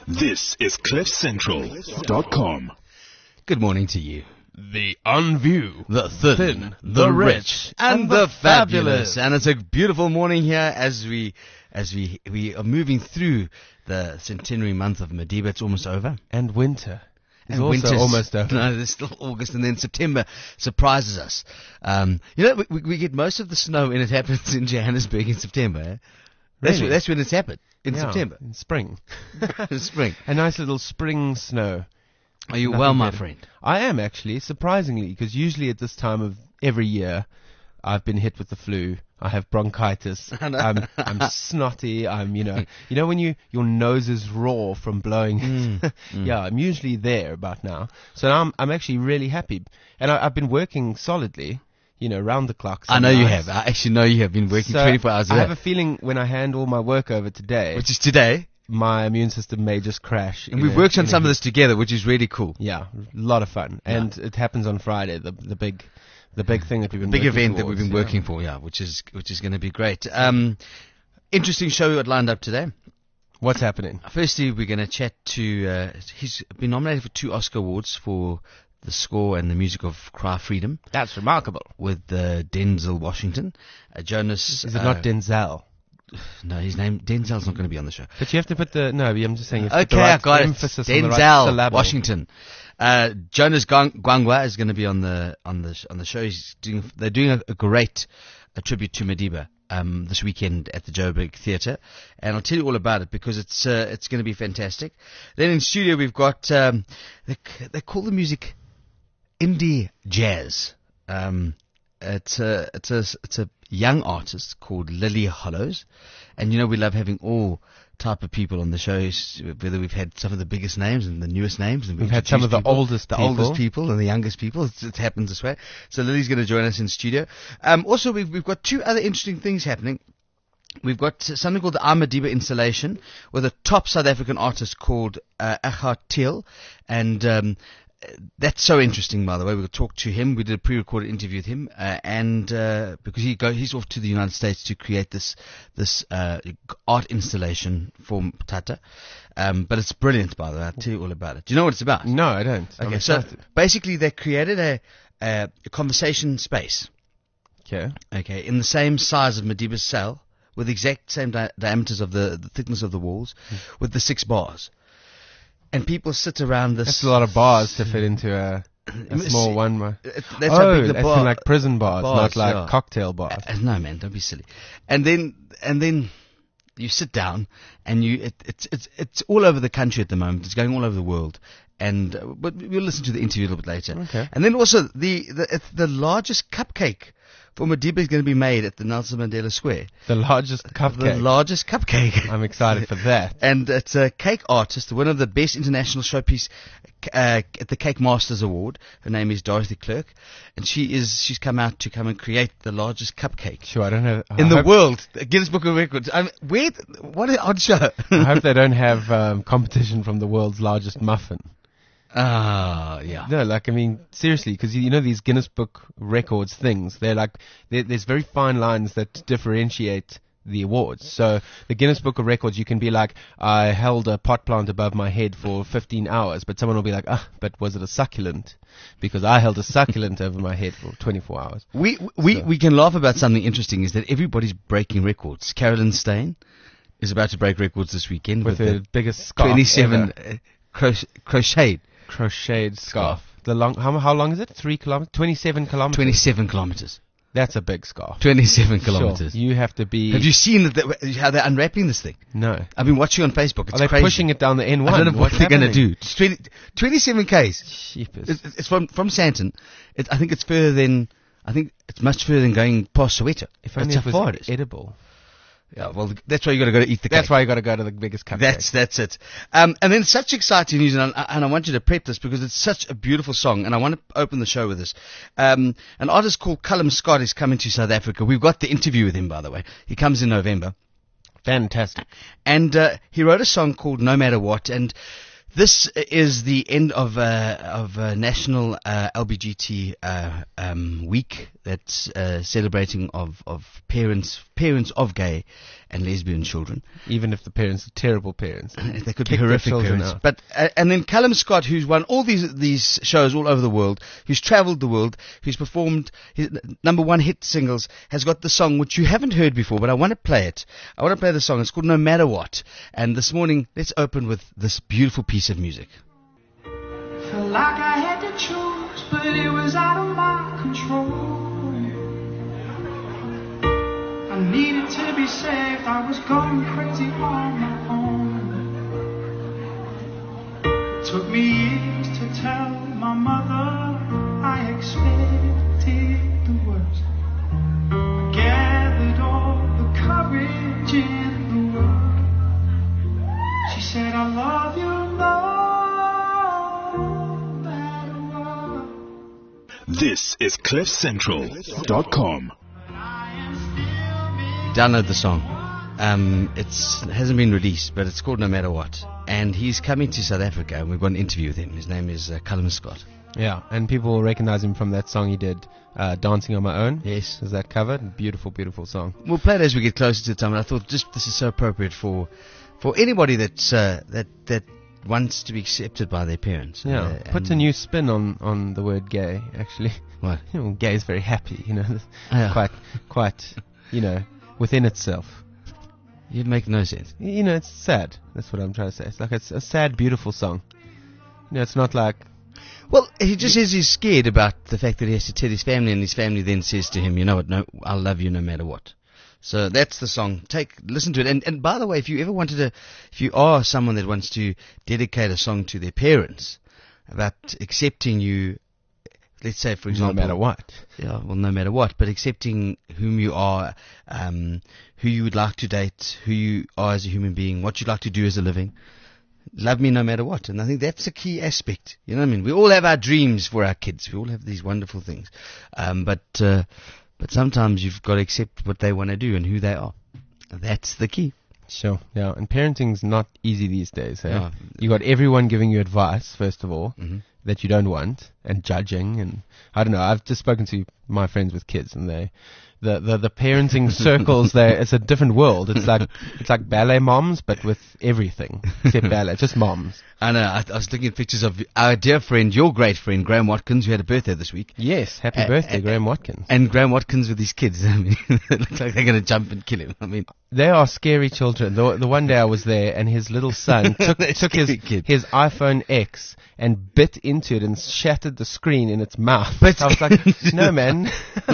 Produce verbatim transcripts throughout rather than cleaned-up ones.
This is cliff central dot com. Good morning to you. The unview, The thin, thin, the, the rich, rich, and, and the the fabulous. fabulous. And it's a beautiful morning here as we as we we are moving through the centenary month of Madiba. It's almost over. and winter is And also winter's almost over. No, there's still August, and then September surprises us. Um, you know, we, we we get most of the snow when it happens in Johannesburg in September. Eh? That's, Really? when, that's when it's happened, in Yeah, September. in spring. In spring. A nice little spring snow. Are you Nothing well, my better. friend? I am actually, surprisingly, because usually at this time of every year, I've been hit with the flu. I have bronchitis. I know. I'm, I'm snotty. I'm, you know, you know when you your nose is raw from blowing. Mm, Yeah, I'm usually there about now. So now I'm, I'm actually really happy, and I, I've been working solidly, you know, round the clock. I some know you nights. have. I actually know you have been working So twenty-four hours a I day. have a feeling when I hand all my work over today, Which is today. my immune system may just crash. And in we've a- worked on in a some of heap. this together, which is really cool. Yeah, a lot of fun, Yeah. and it happens on Friday. The the big, the big thing that we've been Big working event that we've towards, been yeah. working for, yeah, which is which is going to be great. Um, interesting show we got lined up today. What's happening? Firstly, we're going to chat to. Uh, he's been nominated for two Oscar awards for the score and the music of Cry Freedom That's remarkable. with uh, Denzel Washington. Uh, Jonas. Is it uh, not Denzel? No, his name Denzel's not going to be on the show. But you have to put the no. I'm just saying. You have to Okay, put the I right got it. emphasis on the right Denzel syllable. Washington. Uh, Jonas Gwang- Gwangwa is going to be on the on the sh- on the show. He's doing. They're doing a, a great a tribute to Madiba um, this weekend at the Joburg Theatre, and I'll tell you all about it because it's uh, it's going to be fantastic. Then in studio we've got um, they, c- they call the music indie jazz. Um, it's a it's a it's a young artist called Lily Hollows, and you know we love having all type of people on the shows. Whether we've had some of the biggest names and the newest names, and We've had some of the introduced people, oldest the people. oldest people and the youngest people. It's, it happens this way. So Lily's going to join us in studio. Um, also, we've we've got two other interesting things happening. We've got something called the Amadiba installation with a top South African artist called uh, Achar Thiel, and um, that's so interesting, by the way. We'll talk to him. We did a pre-recorded interview with him, uh, and uh, because he go, he's off to the United States to create this this uh, art installation for Tata. Um, but it's brilliant, by the way. I'll tell you all about it. Do you know what it's about? No, I don't. I'm Okay, so excited. basically they created a, a, a conversation space, Okay. okay, in the same size of Madiba's cell, with the exact same di- diameters of the, the thickness of the walls, with the six bars. And people sit around this. That's a lot of bars to fit into a, a It's- small one. bar. It- That's how oh, big the that's bar. in like prison bars, bars, not like yeah. cocktail bars. Uh, no, man, don't be silly. And then, and then you sit down, and you it, it's it's it's all over the country at the moment. It's going all over the world. And uh, but we'll listen to the interview a little bit later. Okay. And then also the the it's the largest cupcake for Madiba is going to be made at the Nelson Mandela Square. The largest The cupcake. largest cupcake. I'm excited for that. And it's a cake artist, winner of the Best International Showpiece uh, at the Cake Masters Award. Her name is Dorothy Clerk, and she is she's come out to come and create the largest cupcake Sure, I don't have. I in the hope, world. The Guinness Book of Records. I mean, where? What an odd show. I hope they don't have um, competition from the world's largest muffin. Ah, yeah. No, like I mean, seriously, because you know these Guinness Book Records things, they're like there there's very fine lines that differentiate the awards. So the Guinness Book of Records, you can be like, I held a pot plant above my head for fifteen hours, but someone will be like, ah, but was it a succulent? Because I held a succulent over my head for twenty-four hours. We we So- we can laugh about something interesting. Is that everybody's breaking records? Carolyn Stain is about to break records this weekend With with, the the biggest scarf twenty-seven ever. uh, cro- crocheted. Crocheted scarf. Scarf. The long, how, how long is it? Three kilometers? twenty-seven kilometers? twenty-seven kilometers. That's a big scarf. twenty-seven Sure, kilometers. you have to be. Have you seen that they, how they're unwrapping this thing? No. I've been watching on Facebook. It's Are they crazy. pushing it down the N one? I don't know what What's they're going to happening? do. It's twenty, twenty-seven Ks. Sheepers. It's, it's from from Santon. It, I think it's further than. I think it's much further than going past Soweto. If That's only how it was far it is. edible. Yeah, well, that's why you got to go to eat the cake. That's why you got to go to the biggest cupcake. That's that's it. Um, and then such exciting news, and I, and I want you to prep this because it's such a beautiful song, and I want to open the show with this. Um, an artist called Cullum Scott is coming to South Africa. We've got the interview with him, by the way. He comes in November, fantastic. and uh, he wrote a song called No Matter What, and this is the end of uh, of uh, National uh, L B G T uh, um, Week that's uh, celebrating of, of parents parents of gay and lesbian children. Even if the parents are terrible parents. They could be Kick their horrific children parents. out. But uh, and then Callum Scott, who's won all these these shows all over the world, who's travelled the world, who's performed his number one hit singles, has got the song which you haven't heard before, but I want to play it. I want to play the song. It's called No Matter What. And this morning, let's open with this beautiful piece of music. Felt like I had to choose, but it was out of my control. I needed to be saved, I was going crazy on my own. It took me years to tell my mother I expected the worst. I gathered all the courage in the world. She said, I love you, no matter what. This is cliff central dot com. Download the song. Um, it's, it hasn't been released, but it's called No Matter What. And he's coming to South Africa, and we've got an interview with him. His name is uh, Callum Scott. Yeah, and people will recognize him from that song he did, uh, Dancing on My Own. Yes. Is that covered? Beautiful, beautiful song. We'll play it as we get closer to the time. And I thought just this is so appropriate for for anybody that's, uh, that that wants to be accepted by their parents. Yeah, Uh, puts a and- new spin on, on the word gay, actually. What? You know, gay is very happy, you know, Yeah. quite, quite, you know, within itself. You'd make no sense. You know, it's sad. That's what I'm trying to say. It's like it's a sad, beautiful song. You know, it's not like, Well, he just says he's scared about the fact that he has to tell his family, and his family then says to him, you know what, no, I'll love you no matter what. So that's the song. Take, listen to it. And, and by the way, if you ever wanted to, if you are someone that wants to dedicate a song to their parents about accepting you, let's say, for no example, matter what. Yeah, well, no matter what, but accepting whom you are, um, who you would like to date, who you are as a human being, what you'd like to do as a living. Love me no matter what. And I think that's a key aspect. You know what I mean? We all have our dreams for our kids. We all have these wonderful things. Um, but, uh, but sometimes you've got to accept what they want to do and who they are. That's the key. Sure, yeah. And parenting's not easy these days, eh? Yeah. You got everyone giving you advice, first of all, Mhm. that you don't want, and judging, and I don't know. I've just spoken to my friends with kids, and they, the the, the parenting circles there, it's a different world. It's like it's like ballet moms, but with everything except ballet, just moms. I know. I, I was looking at pictures of our dear friend, your great friend, Graham Watkins, who had a birthday this week. Yes, happy Uh, birthday, uh, Graham Watkins. And Graham Watkins with his kids. I mean, they look like they're going to jump and kill him. I mean, They are scary children. The, the one day I was there, and his little son took, They're took his, scary kids. his iPhone X and bit into it and shattered the screen in its mouth. But- I was like, no, man.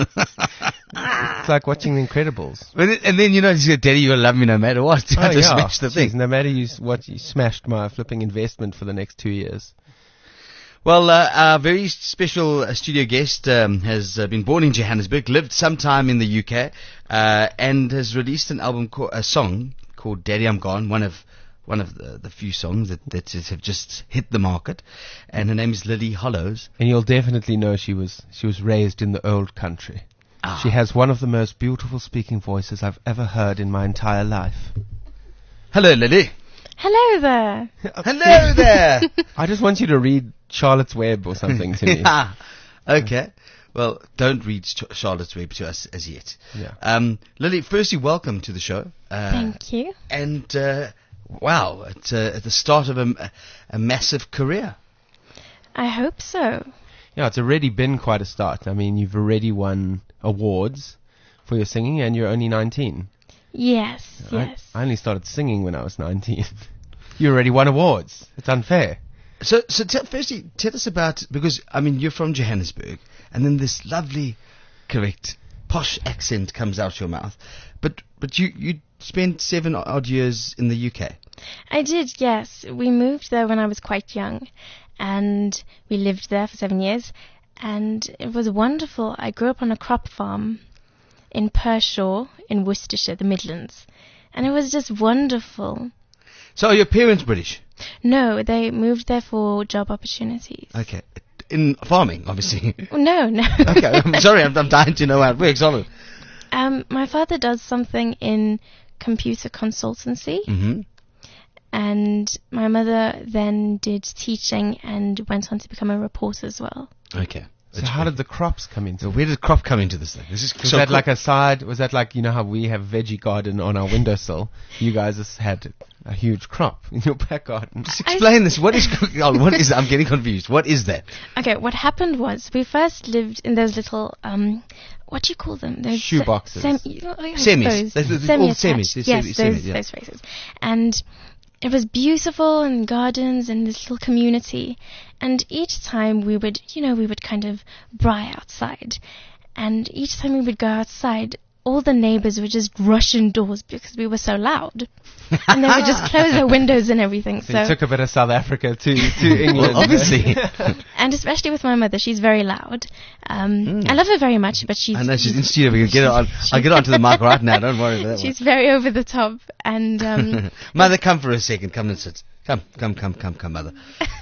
It's like watching The Incredibles. But it- and then, you know, he said, Daddy, you'll love me no matter what. I just smashed the Jeez, thing. no matter you, s- what, you smashed my flipping investment for the next two years. Well, uh, our very special uh, studio guest um, has uh, been born in Johannesburg, lived some time in the U K, uh, and has released an album, co- a song called Daddy I'm Gone, one of one of the, the few songs that, that just have just hit the market. And her name is Lily Hollows. And you'll definitely know she was she was raised in the old country. Ah. She has one of the most beautiful speaking voices I've ever heard in my entire life. Hello, Lily. Hello there. Hello there. I just want you to read Charlotte's Web or something to me. Ah, okay. Well, don't read Ch- Charlotte's Web to us as yet. Yeah. Um, Lily, firstly, welcome to the show. Uh, Thank you. And uh, wow, it's uh, at the start of a, a massive career. I hope so. Yeah, it's already been quite a start. I mean, you've already won awards for your singing, and you're only nineteen. Yes, I- yes. I only started singing when I was nineteen. You already won awards. It's unfair. So, so tell, firstly, tell us about, because, I mean, you're from Johannesburg, and then this lovely, correct, posh accent comes out your mouth. But but you, you spent seven odd years in the U K. I did, yes. We moved there when I was quite young, and we lived there for seven years, and it was wonderful. I grew up on a crop farm in Pershaw in Worcestershire, the Midlands, and it was just wonderful. So are your parents British? No, they moved there for job opportunities. Okay. In farming, obviously. No, no. Okay, I'm sorry, I'm, I'm dying to know how it works. Olive. Um, my father does something in computer consultancy, Mm-hmm. and my mother then did teaching and went on to become a reporter as well. Okay. So how did the crops come into So it? where did crop come into this thing? This is Was so that cool. like a side? Was that like, you know how we have veggie garden on our windowsill? You guys just had a huge crop in your back garden. Just explain this. What is oh, what is? I'm getting confused. What is that? Okay, what happened was we first lived in those little um, what do you call them? Those Shoe se- boxes. Sem- oh, I Semis. suppose. Those- those- all Semi-attached. semis. They're Yes, semi- those, semis, yeah. those phrases. And it was beautiful and gardens and this little community. And each time we would, you know, we would kind of braai outside. And each time we would go outside, all the neighbors would just rush indoors because we were so loud. And they would just close their windows and everything. So So, you took a bit of South Africa to, to England. Well, obviously. and especially with my mother, she's very loud. Um, I love her very much, but she's I know she's in studio. We can get her on. I'll get her onto the mic right now. Don't worry about that she's very over the top. And um, one. Mother, come for a second. Come and sit. Come, come, come, come, come, mother.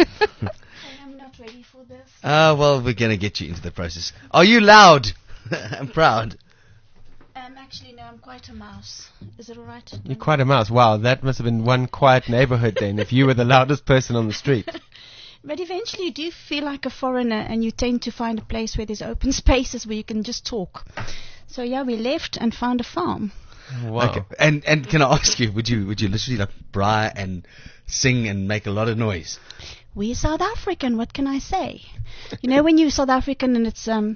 I'm not ready for this. Oh, well, we're going to get you into the process. Are you loud and proud? Um, actually, no, I'm quite a mouse. Is it all right? You're quite a mouse. Wow, that must have been one quiet neighborhood then, if you were the loudest person on the street. But eventually, you do feel like a foreigner, and you tend to find a place where there's open spaces where you can just talk. So yeah, we left and found a farm. Wow. Okay. And and can I ask you, would you would you literally like braai and sing and make a lot of noise? We're South African. What can I say? You know, when you're South African and it's um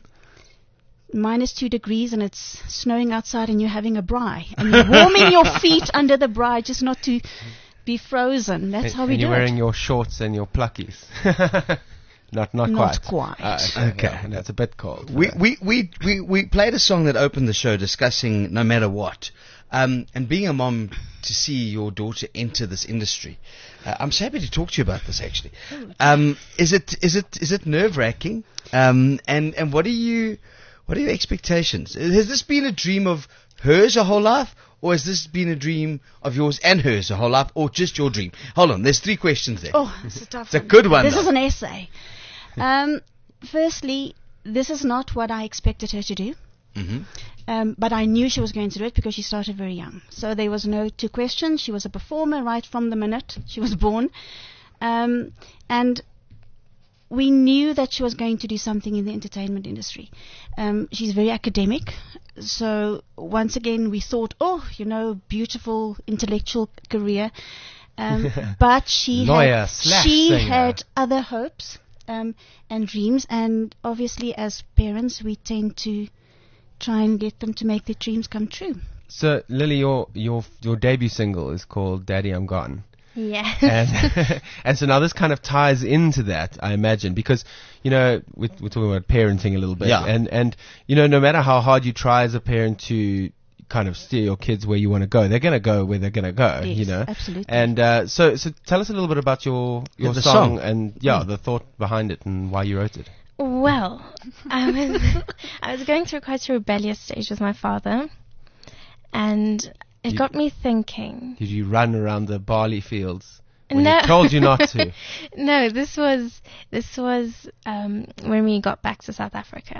minus two degrees and it's snowing outside and you're having a braai and you're warming your feet under the braai just not to be frozen. That's And- how we and do you're wearing it. your shorts and your pluckies. not not Not quite. quite. Uh, Okay. okay. No, that's a bit cold. We, Uh, we, we, we, we played a song that opened the show discussing No Matter What. Um, and being a mom, to see your daughter enter this industry, uh, I'm so happy to talk to you about this actually. Um, is it is it is it nerve wracking? Um, and and what are you what are your expectations? Has this been a dream of hers her whole life, or has this been a dream of yours and hers her whole life, or just your dream? Hold on, there's three questions there. Oh, it's a tough It's a one. good one, This though. is an essay. Um, firstly, this is not what I expected her to do. Mhm. Um, but I knew she was going to do it because she started very young. So there was no two questions. She was a performer right from the minute she was born. Um, and we knew that she was going to do something in the entertainment industry. Um, she's very academic. So once again, we thought, oh, you know, beautiful intellectual career. Um, but she Lawyer had, slash she singer. had other hopes um, and dreams. And obviously, as parents, we tend to try and get them to make their dreams come true. So, Lily, your your your debut single is called "Daddy, I'm Gone," Yes. and and so now this kind of ties into that, I imagine, because you know we're, we're talking about parenting a little bit, Yeah. and and you know no matter how hard you try as a parent to kind of steer your kids where you want to go, they're going to go where they're going to go, Yes, you know. absolutely. And uh, so so tell us a little bit about your your Yeah, the song, song. and yeah, the thought behind it and why you wrote it. Well, I was I was going through quite a rebellious stage with my father, and it You- got me thinking. Did you run around the barley fields when No. he told you not to? No, this was this was um, when we got back to South Africa,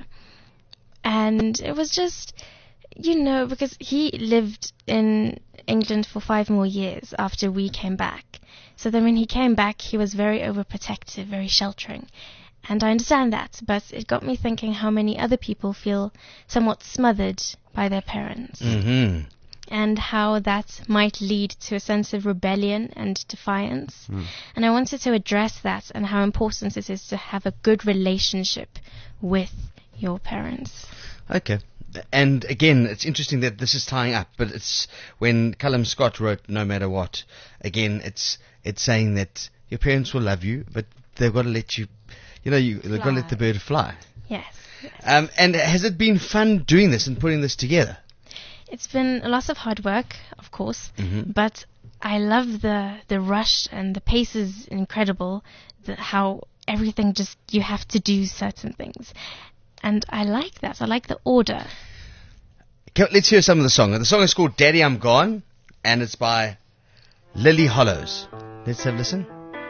and it was just, you know, because he lived in England for five more years after we came back. So then when he came back, he was very overprotective, very sheltering. And I understand that, but it got me thinking how many other people feel somewhat smothered by their parents, Mm-hmm. and how that might lead to a sense of rebellion and defiance. And I wanted to address that and how important it is to have a good relationship with your parents. Okay. And again, it's interesting that this is tying up, but it's when Callum Scott wrote No Matter What, again, it's it's saying that your parents will love you, but they've got to let you, you know, you, they've got to let the Fly. bird fly. Yes. yes. Um, and has it been fun doing this and putting this together? It's been a lot of hard work, of course, Mhm. but I love the the rush, and the pace is incredible, the, how everything just, you have to do certain things. And I like that. I like the order. Okay, let's hear some of the song. The song is called Daddy, I'm Gone, and it's by Lily Hollows. Let's have a listen.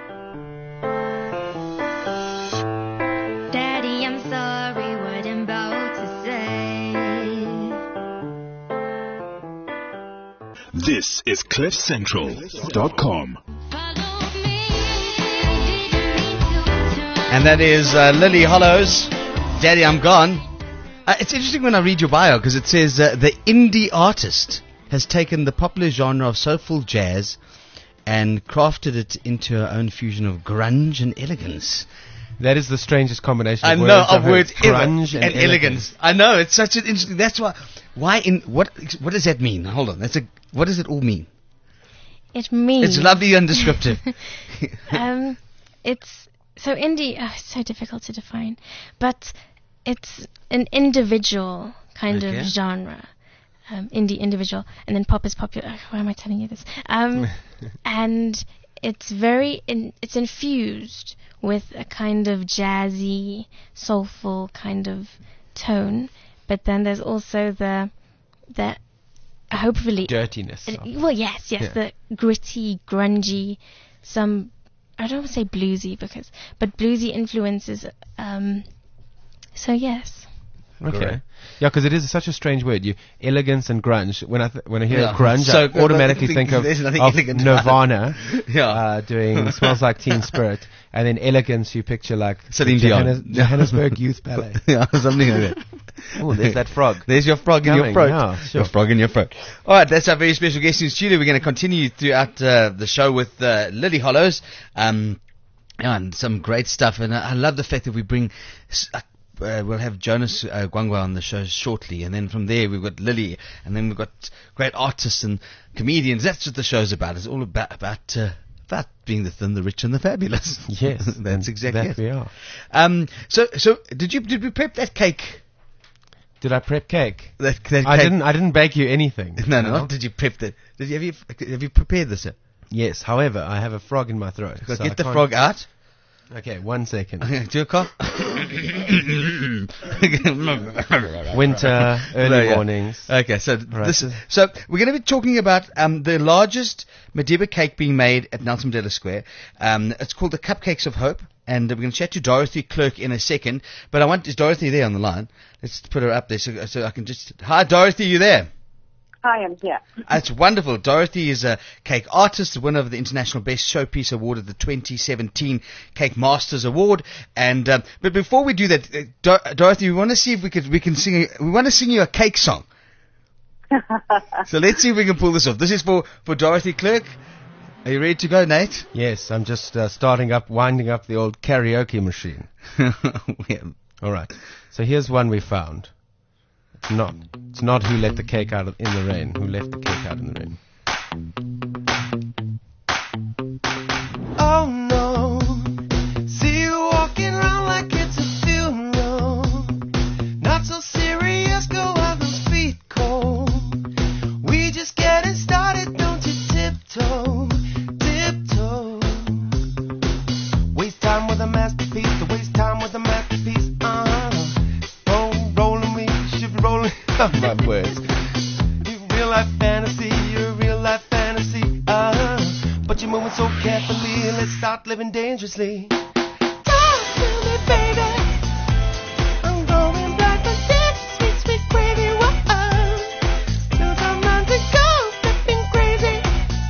Daddy, I'm sorry what I'm about to say. This is cliff central dot com. Follow me, didn't mean to turn And that is uh, Lily Hollows Daddy, I'm gone. Uh, it's interesting when I read your bio because it says uh, the indie artist has taken the popular genre of soulful jazz and crafted it into her own fusion of grunge and elegance. That is the strangest combination. I Of know words of I've heard. words grunge ever, and, and elegance. I know it's such an interesting. That's why. Why in what? What does that mean? Hold on. That's a. What does it all mean? It means It's lovely and descriptive. um, it's so indie. Oh, it's so difficult to define, but it's an individual kind Okay. of genre. Um, indie individual, and then pop is popular. Oh, why am I telling you this? Um, and it's very. In, it's infused with a kind of jazzy, soulful kind of tone. But then there's also the the hopefully dirtiness. Uh, of- well, yes, yes, Yeah. the gritty, grungy, some, I don't want to say bluesy because, but bluesy influences, um, so yes. Okay. Correct. Yeah, because it is such a strange word. You elegance and grunge. When I th- when I hear Yeah. grunge, So, I automatically uh, think of, there's nothing of elegant about it. Nirvana Yeah. uh, doing "Smells Like Teen Spirit," and then elegance you picture like Celine the Dion. Johannes- Johannesburg Youth Ballet. yeah, something like that. Oh, there's that frog. There's your frog in your Coming, throat. yeah, sure. Your frog in your throat. All right, that's our very special guest in studio. We're going to continue throughout uh, the show with uh, Lily Hollows. Um, yeah, and some great stuff. And I, I love the fact that we bring. s- Uh, uh, we'll have Jonas uh, Gwangwa on the show shortly, and then from there we've got Lily, and then we've got great artists and comedians. That's what the show's about. It's all about about uh, about being the thin, the rich, and the fabulous. Yes, that's exactly that it. we are. Um, so so did you did we prep that cake? Did I prep cake? That, that I cake? didn't. I didn't bake you anything. No, no, not did you prep that? Did you have you have you prepared this? Sir? Yes. However, I have a frog in my throat. Go so get I the can't- frog out. Okay, one second. Do a cough. Winter, early No, yeah. mornings. Okay, so Right. this, so we're going to be talking about um, the largest Madiba cake being made at Nelson Mandela Square. Um, it's called the Cupcakes of Hope, and we're going to chat to Dorothy Clerk in a second. But I want is Dorothy there on the line? Let's put her up there so, so I can just. Hi, Dorothy, you there? I am here. That's wonderful. Dorothy is a cake artist, the winner of the International Best Showpiece Award at the twenty seventeen Cake Masters Award. And um, but before we do that, uh, Dor- Dorothy, we want to see if we could we can sing. A, we want to sing you a cake song. So let's see if we can pull this off. This is for for Dorothy Clerk. Are you ready to go, Nate? Yes, I'm just uh, starting up, winding up the old karaoke machine. Yeah. All right. So here's one we found. It's not. It's not who let the cake out of, in the rain. Who left the cake out in the rain? Oh no. See you walking around like it's a funeral. Not so serious. Go out those feet cold. We just getting started. Don't you tiptoe, tiptoe. Waste time with a masterpiece. To waste time with a masterpiece. Uh-huh. Roll, rolling me, should be rolling. Oh, my words. You real life fantasy, you're a real life fantasy. Uh-huh. But you're moving so carefully. Let's start living dangerously. Talk to me, baby. I'm going black with this sweet, sweet gravy. Whoa. Lose our minds and go flipping crazy.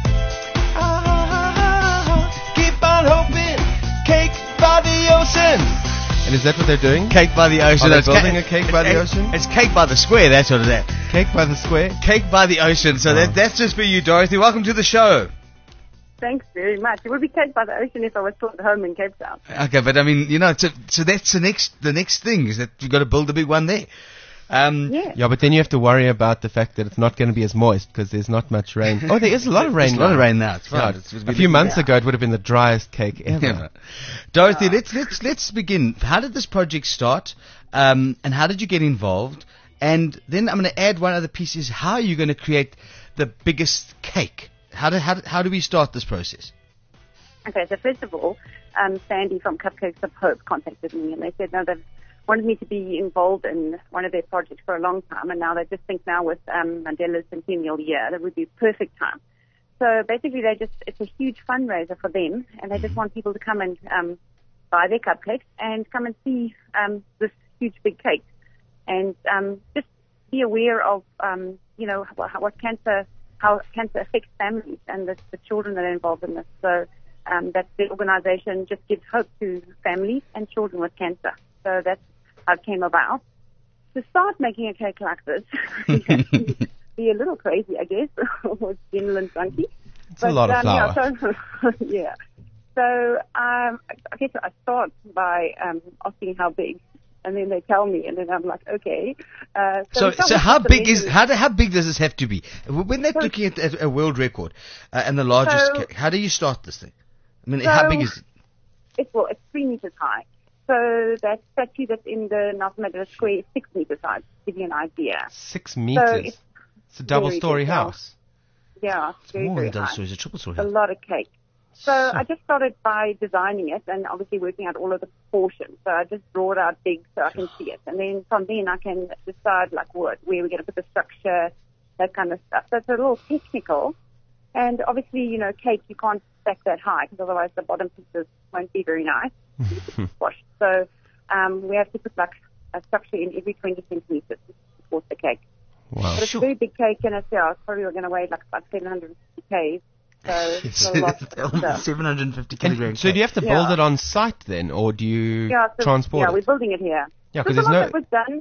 Uh-huh. Keep on hoping. Cake by the ocean. And is that what they're doing? Cake by the ocean. Are they It's building ca- a cake by the it's- ocean? It's cake by the square. That's what it is. Cake by the square? Cake by the ocean. So Oh. that that's just for you, Dorothy. Welcome to the show. Thanks very much. It would be cake by the ocean if I was still at home in Cape Town. Okay, but I mean, you know, so, so that's the next the next thing is that you've got to build a big one there. Um, Yeah. Yeah, but then you have to worry about the fact that it's not going to be as moist because there's not much rain. Oh, there is a lot of rain. There's a lot now. of rain now. It's Yeah, fine. It's- a few months ago, it would have been the driest cake ever. Yeah. Dorothy, let's let's let's begin. How did this project start, um, and how did you get involved? And then I'm going to add one other piece: is how are you going to create the biggest cake? How do how do, how do we start this process? Okay, so first of all, um, Sandy from Cupcakes of Hope contacted me, and they said, no, they've wanted me to be involved in one of their projects for a long time, and now they just think now with um, Mandela's centennial year, that would be perfect time. So basically, they just it's a huge fundraiser for them, and they just want people to come and um, buy their cupcakes and come and see um, this huge big cake, and um, just be aware of um, you know what, what cancer how cancer affects families and the, the children that are involved in this. So um, that the organisation just gives hope to families and children with cancer. So that's how it came about. To start making a cake like this, you have to be a little crazy, I guess, or adrenaline junkie. It's a lot of flour. Yeah, so, yeah. So um, I guess I start by um, asking how big, and then they tell me, and then I'm like, okay. Uh, So, so so how big is measurement- how do- how big does this have to be? When they're So- looking at, at a world record uh, and the largest So- cake, how do you start this thing? I mean, how So- big is it? It's, well, it's three meters high. So that statue that's in the Nelson Mandela Square is six meters high, to give you an idea. Six meters. it's It's a double-story very big, yeah. house. Yeah, it's very, More very than double high. stories, a triple story. A lot of cake. So I just started by designing it and obviously working out all of the proportions. So I just draw it out big so I can see it. And then from then I can decide like what, where we're going to put the structure, that kind of stuff. So it's a little technical. And obviously, you know, cake, you can't stack that high because otherwise the bottom pieces won't be very nice. Squashed. So um, we have to put like a structure in every twenty centimeters to support the cake. Wow. But it's a very big cake and it's, yeah, it's probably going to weigh like about seven hundred fifty k's. So it's a lot of stuff. seven hundred fifty And kilograms. so do you have to build Yeah. it on site then, or do you Yeah, so, transport yeah, it? we're building it here. Yeah, So 'cause there's some no- of it was done.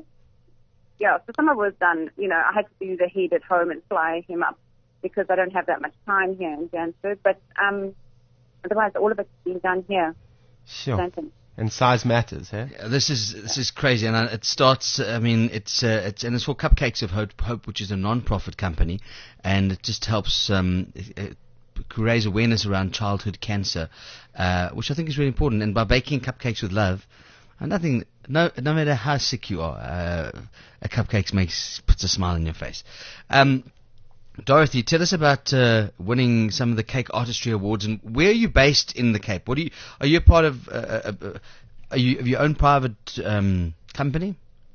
Yeah, so some of it was done. You know, I had to do the head at home and fly him up because I don't have that much time here in Johannesburg. But um, otherwise, all of it's been done here. Sure. Stanton. And size matters, huh? Yeah, This is this is crazy, and uh, it starts. I mean, it's uh, it's and it's for Cupcakes of Hope, Hope, which is a non-profit company, and it just helps um, uh, raise awareness around childhood cancer, uh, which I think is really important. And by baking cupcakes with love, and nothing, no no matter how sick you are, uh, a cupcake makes puts a smile on your face. Um, Dorothy, tell us about uh, winning some of the Cake Artistry Awards, and where are you based in the Cape? What do you are you a part of? Uh, uh, uh, are you have your own private um, company?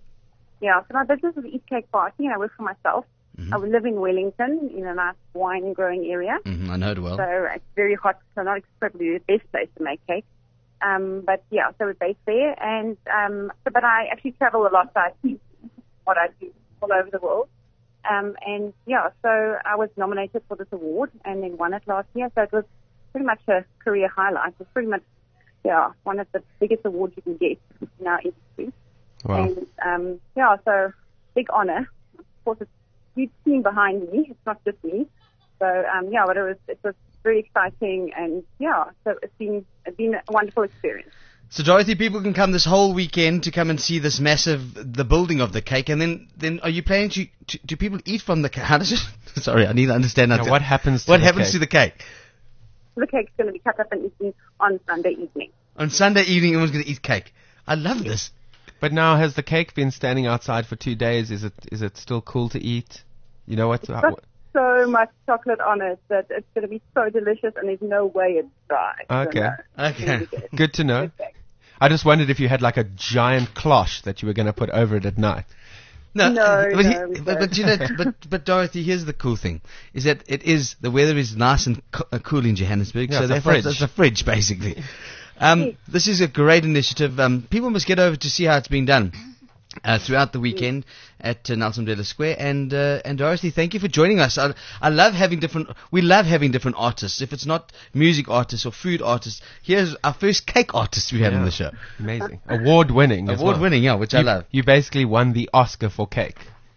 Yeah, so my business is Eat Cake Party, and I work for myself. Mm-hmm. I live in Wellington, in a nice wine-growing area. Mm-hmm, I know it well. So it's very hot, so not probably the best place to make cake. Um, but yeah, so we're based there, and um, so, but I actually travel a lot, so I see what I do all over the world. Um, and yeah, so I was nominated for this award and then won it last year. So it was pretty much a career highlight. It's pretty much, yeah, one of the biggest awards you can get in our industry. Wow. And um, yeah, so big honor. Of course, it's a huge team behind me. It's not just me. So um, yeah, but it was it was very exciting, and yeah, so it's been it's been a wonderful experience. So Dorothy, people can come this whole weekend to come and see this massive, the building of the cake, and then, then are you planning to, to do people eat from the cake? How does it? Sorry, I need to understand Now, that. what happens to What the happens cake? to the cake? The cake's going to be cut up and eaten on Sunday evening. On Sunday evening, everyone's going to eat cake. I love this. But now, has the cake been standing outside for two days? Is it is it still cool to eat? You know what? Got so much chocolate on it that it's going to be so delicious, and there's no way it's dry. So Okay. no, it's Okay. gonna be good. Good to know. Good cake. I just wondered if you had like a giant cloche that you were going to put over it at night. No, No, but, he- no, we but, don't. but you know, but but Dorothy, here's the cool thing: is that it is the weather is nice and co- uh, cool in Johannesburg, Yeah, so it's a therefore fridge. it's a fridge basically. Um, this is a great initiative. Um, people must get over to see how it's being done uh, throughout the weekend at uh, Nelson Mandela Square. And uh, and Dorothy, thank you for joining us. I, I love having different. We love having different artists. If it's not music artists or food artists, here's our first cake artist we had on Yeah. the show. Amazing. Award winning. as Award well. winning, yeah, which I You, love. you basically won the Oscar for cake.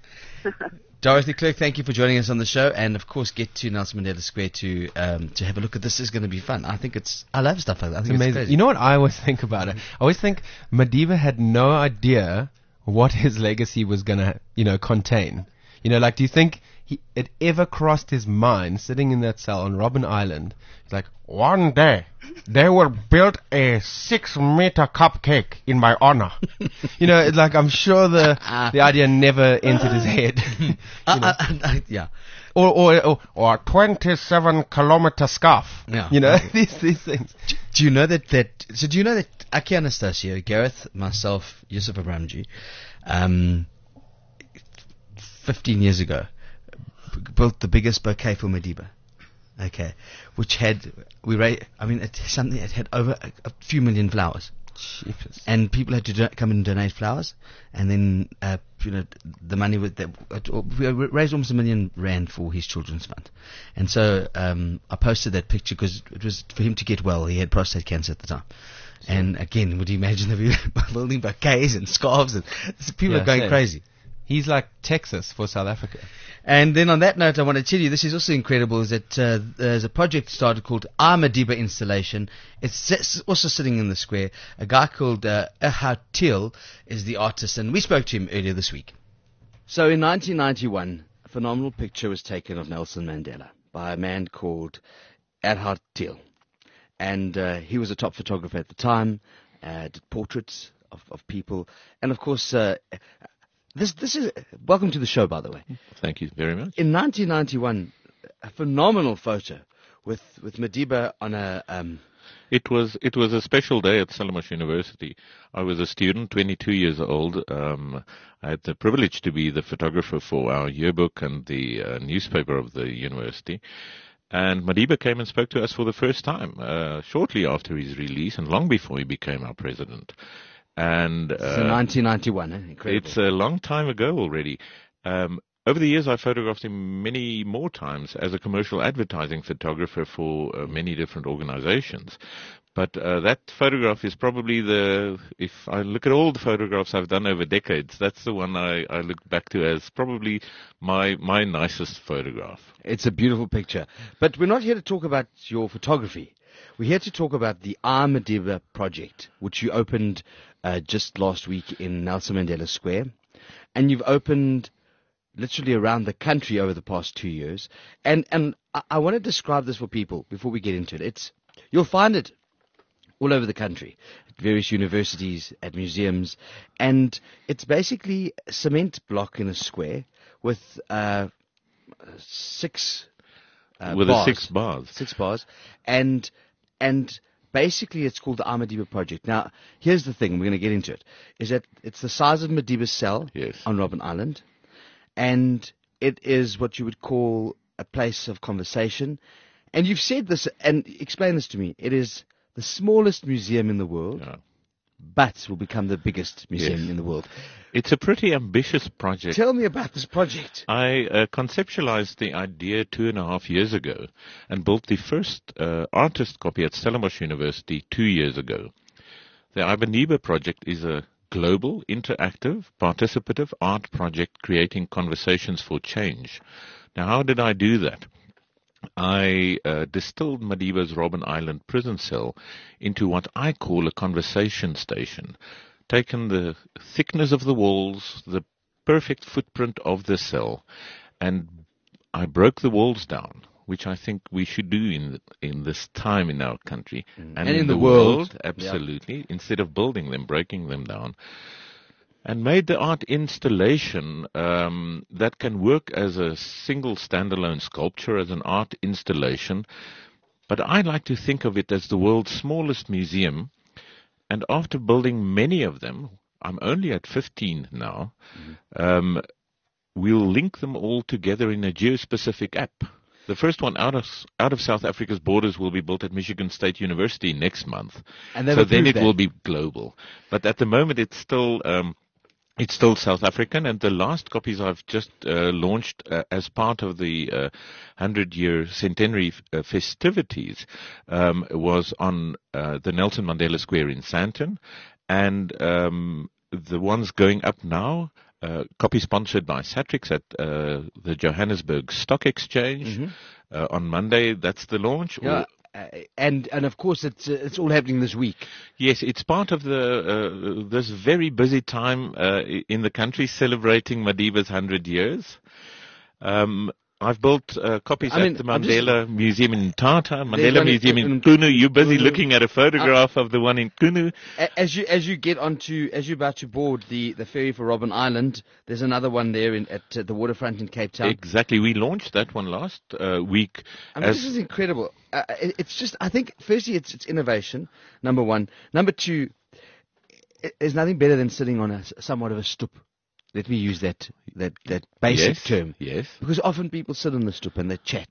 Dorothy Clerk, thank you for joining us on the show, and of course, get to Nelson Mandela Square to um, to have a look at this. Is going to be fun. I think it's. I love stuff like that. I It's think it's, amazing. crazy. You know what I always think about it? I always think Madiba had no idea what his legacy was going to, you know, contain. You know, like, do you think he, it ever crossed his mind, sitting in that cell on Robben Island, he's like, one day, they will build a six-meter cupcake in my honor. You know, it's like, I'm sure the the idea never entered his head. You Uh, know? uh, uh, yeah. or, or, or, or twenty-seven kilometer scarf. Yeah. You know, Okay. these, these things. Do you know that, that so do you know that Aki Anastasia, Gareth, myself, Yusuf Abramji, um, fifteen years ago, b- built the biggest bouquet for Madiba. Okay. Which had, we ra- I mean, it, something, it had over a, a few million flowers. Jeepers. And people had to do- come and donate flowers, and then uh, you know, the money with that, we raised almost a million rand for his children's fund. And so, um, I posted that picture because it was for him to get well. He had prostate cancer at the time. And again, would you imagine that we were building bouquets and scarves and people Yeah, are going same. crazy. He's like Texas for South Africa. And then on that note, I want to tell you, this is also incredible, is that uh, there's a project started called Our Madiba Installation. It's s- also sitting in the square. A guy called uh, Ehud Thiel is the artist, and we spoke to him earlier this week. So in nineteen ninety-one, a phenomenal picture was taken of Nelson Mandela by a man called Ehud Thiel. And uh, he was a top photographer at the time, uh, did portraits of, of people. And of course, uh, this this is, welcome to the show, by the way. Thank you very much. In nineteen ninety-one, a phenomenal photo with, with Madiba on a... Um, It was it was a special day at Stellenbosch University. I was a student, twenty-two years old. Um, I had the privilege to be the photographer for our yearbook and the uh, newspaper of the university. And Madiba came and spoke to us for the first time, uh, shortly after his release and long before he became our president. And uh, so nineteen ninety-one, eh? Incredible. It's a long time ago already. Um, over the years, I photographed him many more times as a commercial advertising photographer for uh, many different organizations. But uh, that photograph is probably the, if I look at all the photographs I've done over decades, that's the one I, I look back to as probably my my nicest photograph. It's a beautiful picture. But we're not here to talk about your photography. We're here to talk about the Our Madiba project, which you opened uh, just last week in Nelson Mandela Square. And you've opened literally around the country over the past two years. And and I, I want to describe this for people before we get into it. It's you'll find it all over the country, at various universities, at museums, and it's basically a cement block in a square with uh, six uh, With bars. the six bars. Six bars, and and basically it's called the Our Madiba Project. Now, here's the thing, we're going to get into it, is that it's the size of Madiba's cell Yes. on Robben Island, and it is what you would call a place of conversation. And you've said this, and explain this to me, it is the smallest museum in the world, Yeah. but will become the biggest museum Yes. in the world. It's a pretty ambitious project. Tell me about this project. I uh, conceptualized the idea two and a half years ago and built the first uh, artist copy at Stellenbosch University two years ago. The Our Madiba project is a global, interactive, participative art project creating conversations for change. Now, how did I do that? I uh, distilled Madiba's Robben Island prison cell into what I call a conversation station. Taken the thickness of the walls, the perfect footprint of the cell, and I broke the walls down, which I think we should do in in this time in our country and, And in the world. absolutely. Instead of building them, breaking them down. And made the art installation um, that can work as a single standalone sculpture, as an art installation. But I like to think of it as the world's smallest museum. And after building many of them, I'm only at fifteen now, mm-hmm. um, we'll link them all together in a geospecific app. The first one out of out of South Africa's borders will be built at Michigan State University next month. And they've so then it approved will that. be global. But at the moment, it's still um, it's still South African. And the last copies I've just uh, launched uh, as part of the uh, hundred-year centenary f- uh, festivities um, was on uh, the Nelson Mandela Square in Sandton, and um, the ones going up now. Uh, copy sponsored by Satrix at uh, the Johannesburg Stock Exchange Mm-hmm. uh, on Monday. That's the launch. Yeah, Or- uh, and and of course it's uh, it's all happening this week. yes, it's part of the uh, this very busy time uh, i- in the country celebrating Madiba's hundred years. Um, I've built uh, copies I mean, at the I'm just- Mandela Museum in Tata, There's Mandela one in- Museum in in- Kunu. You're busy Kunu. looking at a photograph of the one in Kunu. A- As you as you get onto as you're about to board the, the ferry for Robben Island, there's another one there in, at uh, the waterfront in Cape Town. Exactly. We launched that one last uh, week. I mean, as this is incredible. Uh, it, it's just, I think, firstly, it's it's innovation. Number one. Number two, i there's nothing better than sitting on a s- somewhat of a stoep. Let me use that that that basic yes, term. Yes. Because often people sit on the stoep and they chat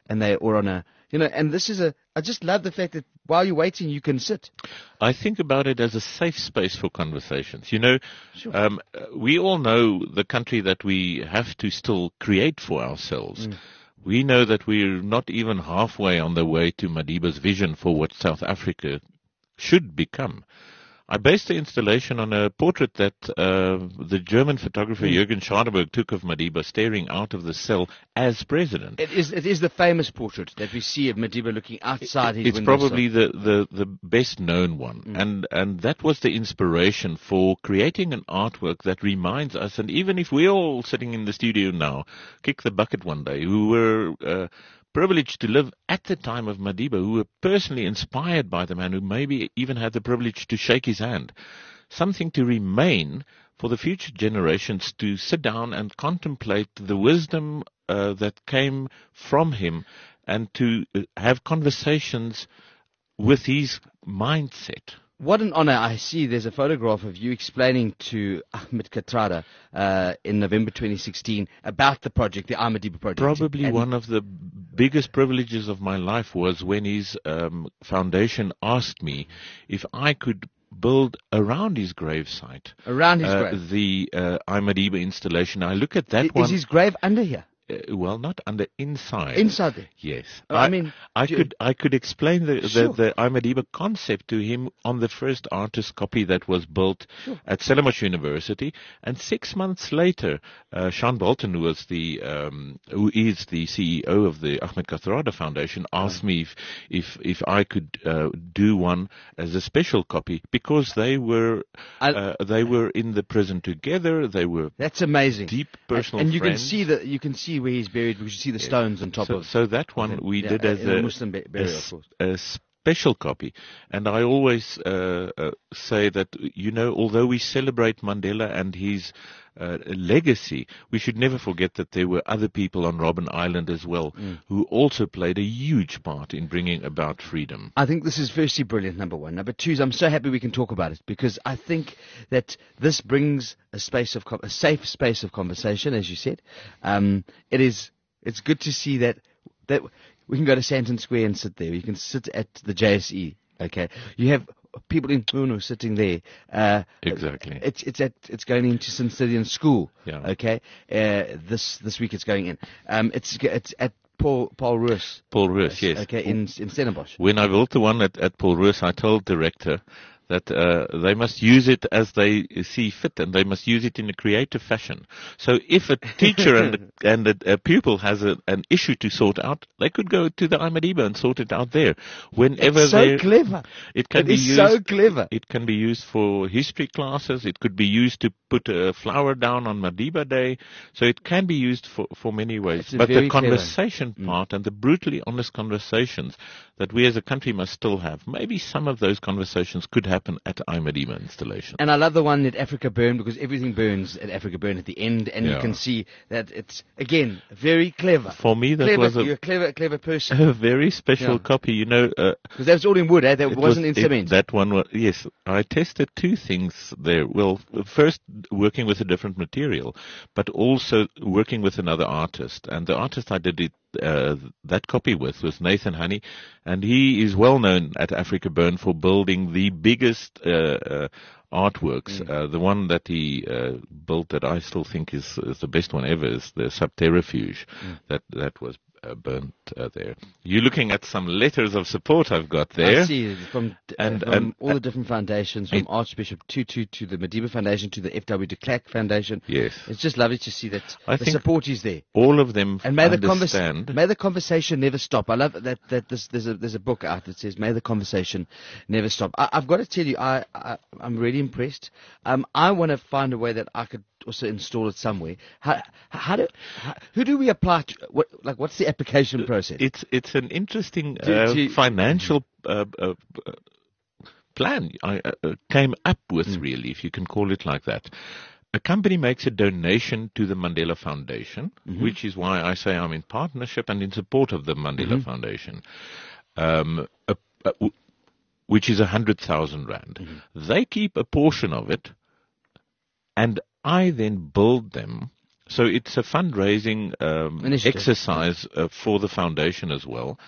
and they or on a you know. And this is a. I just love the fact that while you're waiting, you can sit. I think about it as a safe space for conversations. You know, Sure. um, uh, we all know the country that we have to still create for ourselves. Mm. We know that we're not even halfway on the way to Madiba's vision for what South Africa should become. I based the installation on a portrait that uh, the German photographer Mm. Jürgen Schadeberg took of Madiba staring out of the cell as president. It is. It is the famous portrait that we see of Madiba looking outside his It's window. probably the, the, the best known one. Mm. And, and that was the inspiration for creating an artwork that reminds us, and even if we're all sitting in the studio now, kick the bucket one day, who were uh, privileged to live at the time of Madiba, who were personally inspired by the man, who maybe even had the privilege to shake his hand, something to remain for the future generations to sit down and contemplate the wisdom uh, that came from him, and to uh, have conversations with his mindset. What an honor. I see there's a photograph of you explaining to Ahmed Katrada uh, in November twenty sixteen about the project, the Madiba project. Probably And- one of the biggest privileges of my life was when his um, foundation asked me if I could build around his gravesite. Around his uh, grave. The uh, Madiba installation. I look at that I- one. Is his grave under here? Uh, well, not under, inside. Inside there? Yes. Oh, I mean, I do you- could I could explain the Sure. the, the Madiba concept to him on the first artist copy that was built at Stellenbosch University, and six months later, uh, Sean Bolton, who was the um, who is the C E O of the Ahmed Kathrada Foundation, asked me if if if I could uh, do one as a special copy, because they were I- uh, they were in the prison together. They were That's amazing. deep personal and, and you friends. can see the you can see where he's buried because you see the stones on top so, of. so that one him. we Yeah, did uh, as in a a, Muslim ba- burial, a of s- course. a special copy. And I always uh, uh, say that, you know, although we celebrate Mandela and his uh, legacy, we should never forget that there were other people on Robben Island as well Mm. who also played a huge part in bringing about freedom. I think this is firstly brilliant, number one. Number two is I'm so happy we can talk about it because I think that this brings a space of co- a safe space of conversation, as you said. Um, it is it's good to see that that we can go to Sandton Square and sit there. You can sit at the J S E. Okay, you have people in Puno sitting there. Uh, Exactly. It's it's at it's going into Cincinnati School. Yeah. Okay. Uh, this this week it's going in. Um, it's it's at Paul Paul Roos. Paul Roos, yes. Okay, in in Stellenbosch. When I built the one at, at Paul Roos, I told the director that uh, they must use it as they see fit, and they must use it in a creative fashion. So if a teacher and, and a, a pupil has a, an issue to sort out, they could go to the Madiba and sort it out there. Whenever It's so they're- clever. It can It be is used, so clever. It can be used for history classes. It could be used to put a flower down on Madiba Day. So it can be used for, for many ways. It's But very the clever. conversation part and the brutally honest conversations that we as a country must still have, maybe some of those conversations could happen at Madiba installation. And I love the one at Africa Burn because everything burns at Africa Burn at the end, and you Yeah. can see that it's again very clever. For me, that clever, was a- you're a clever, clever person A very special Yeah. copy, you know. Uh, because that was all in wood, eh? That It wasn't was- in it- cement. that one was, yes. I tested two things there. Well, first working with a different material, but also working with another artist. And the artist I did it, uh, that copy with was Nathan Honey, and he is well known at Africa Burn for building the biggest uh, uh, artworks. Mm. Uh, the one that he uh, built that I still think is, is the best one ever is the Subterrafuge. Mm. That that was uh, burnt uh, there. You're looking at some letters of support I've got there. I see from, uh, And- from and- all the different foundations, from It- Archbishop Tutu to the Madiba Foundation to the F W de Klerk Foundation. Yes. It's just lovely to see that I the think support is there. All of them And may the, convers- understand. may the conversation never stop. I love that. That this, there's a there's a book out that says "May the conversation never stop." I, I've got to tell you, I, I I'm really impressed. Um, I want to find a way that I could also install it somewhere. How how do how, who do we apply to? What like what's the application process? It's it's an interesting Do- uh, do you- financial uh, uh, uh, plan I uh, uh, came up with, Mm. really, if you can call it like that. A company makes a donation to the Mandela Foundation, Mhm. which is why I say I'm in partnership and in support of the Mandela Mhm. Foundation, um, a, a, w- which is a hundred thousand rand. Mhm. They keep a portion of it, and I then build them so it's a fundraising um, Initiative. exercise uh, for the foundation as well.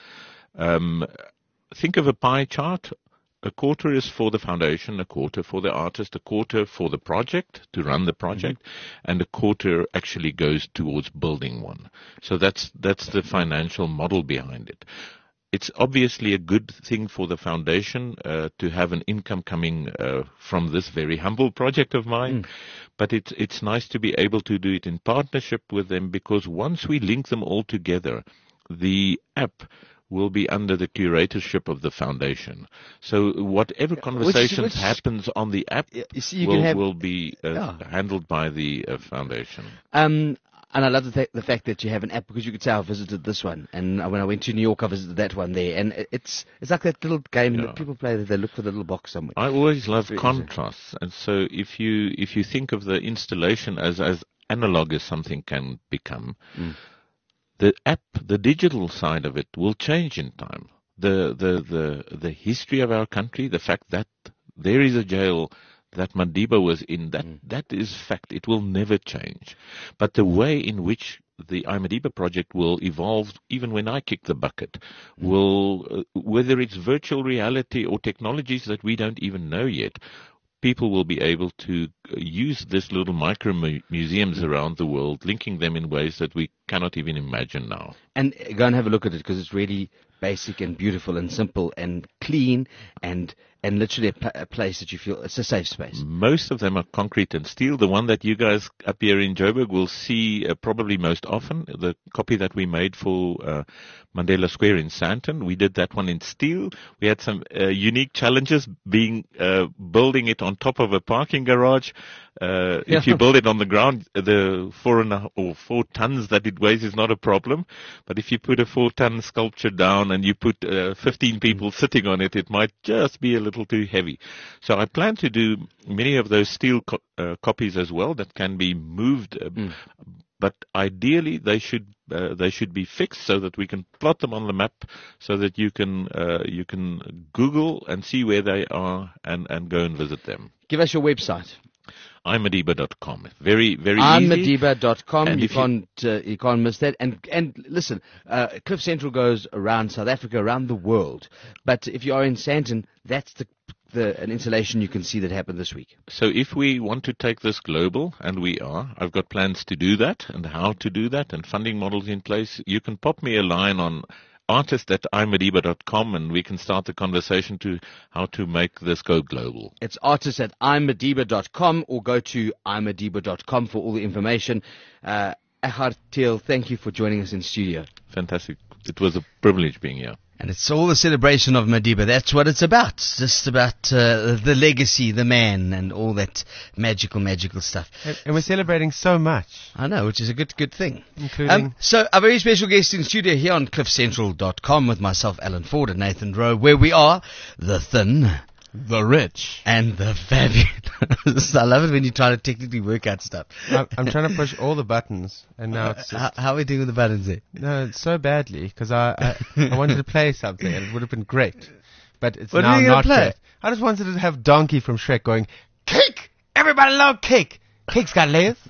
Um, think of a pie chart. A quarter is for the foundation, a quarter for the artist, a quarter for the project, to run the project, mm-hmm. and a quarter actually goes towards building one. So that's that's the financial model behind it. It's obviously a good thing for the foundation uh, to have an income coming uh, from this very humble project of mine, mm. but it's it's nice to be able to do it in partnership with them, because once we link them all together, the app will be under the curatorship of the foundation. So whatever conversations which, which, happens on the app you see, you will, have, will be uh, yeah. handled by the uh, foundation. Um, and I love the, th- the fact that you have an app, because you could say I visited this one, and when I went to New York I visited that one there, and it's it's like that little game yeah. that people play that they look for the little box somewhere. I always love contrasts, and so if you if you think of the installation as as analog as something can become, mm. the app, the digital side of it, will change in time. The, the, the, the history of our country, the fact that there is a jail that Madiba was in, that, mm. that is fact. It will never change. But the way in which the iMadiba project will evolve, even when I kick the bucket, mm. will, uh, whether it's virtual reality or technologies that we don't even know yet, people will be able to use this little micro mu- museums around the world, linking them in ways that we cannot even imagine now. And go and have a look at it, because it's really basic and beautiful and simple and clean and and literally a, pl- a place that you feel it's a safe space. Most of them are concrete and steel. The one that you guys up here in Joburg will see uh, probably most often, the copy that we made for uh, Mandela Square in Sandton, we did that one in steel. We had some uh, unique challenges, being uh, building it on top of a parking garage. Uh, yeah. If you build it on the ground, the four and a, or four tons that it weighs is not a problem. But if you put a four-ton sculpture down and you put uh, fifteen people sitting on it, it might just be a little too heavy. So I plan to do many of those steel co- uh, copies as well that can be moved. Uh, mm. But ideally, they should uh, they should be fixed so that we can plot them on the map, so that you can uh, you can Google and see where they are and, and go and visit them. Give us your website. i madiba dot com. Very, very i easy. i madiba dot com. You you can't, uh, you can't miss that. And, and listen, uh, Cliff Central goes around South Africa, around the world. But if you are in Sandton, that's the, the, an installation you can see that happened this week. So if we want to take this global, and we are, I've got plans to do that and how to do that and funding models in place. You can pop me a line on artist at i madiba dot com, and we can start the conversation to how to make this go global. It's artist at i madiba dot com, or go to i madiba dot com for all the information. Uh, Eckhard Thiel, thank you for joining us in studio. Fantastic. It was a privilege being here. And it's all the celebration of Madiba. That's what it's about. It's just about uh, the legacy, the man, and all that magical, magical stuff. And, and we're celebrating so much. I know, which is a good, good thing. Including... Um, so, our very special guest in studio here on cliff central dot com with myself, Alan Ford, and Nathan Rowe, where we are the thin, the rich, and the fabulous. I love it when you try to technically work out stuff. I'm, I'm trying to push all the buttons, and now it's... How, how are we doing with the buttons there? No, it's so badly, because I, I, I wanted to play something, and it would have been great. But it's what now are you not play? great. I just wanted to have Donkey from Shrek going, cake! Everybody love cake! Cake's got layers!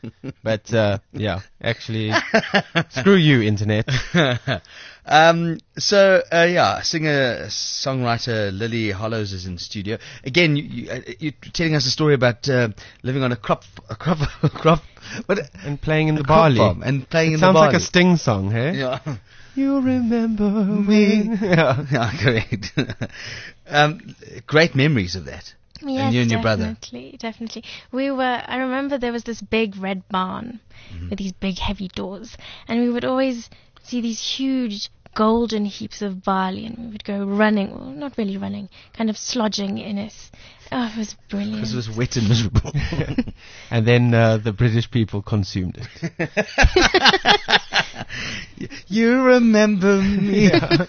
But, uh, yeah, actually, screw you, Internet. Um, so, uh, yeah, singer, songwriter Lily Hollows is in studio. Again, you, you, uh, you're telling us a story about uh, living on a crop, a crop, a crop, but and playing in the barley, farm, and playing it in sounds the barley. like a Sting song, hey? Yeah. You remember me? Yeah, yeah, correct. um, great memories of that. Yes, and you and your brother. definitely, definitely. We were. I remember there was this big red barn mm-hmm. with these big heavy doors, and we would always see these huge golden heaps of barley, and we would go running, well, not really running, kind of slodging in it. Oh, it was brilliant. Because it was wet and miserable. And then uh, the British people consumed it. You remember me. Yeah.